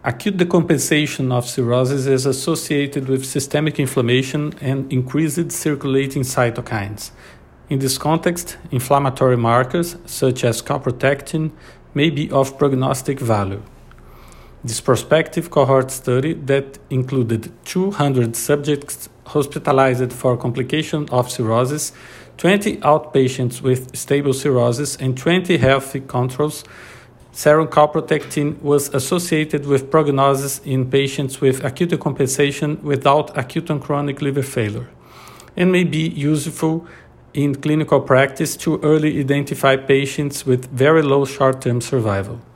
Acute decompensation of cirrhosis is associated with systemic inflammation and increased circulating cytokines. In this context, inflammatory markers such as calprotectin may be of prognostic value. This prospective cohort study that included 200 subjects hospitalized for complication of cirrhosis, 20 outpatients with stable cirrhosis, and 20 healthy controls. Serum calprotectin was associated with prognosis in patients with acute decompensation without acute and chronic liver failure, and may be useful in clinical practice to early identify patients with very low short-term survival.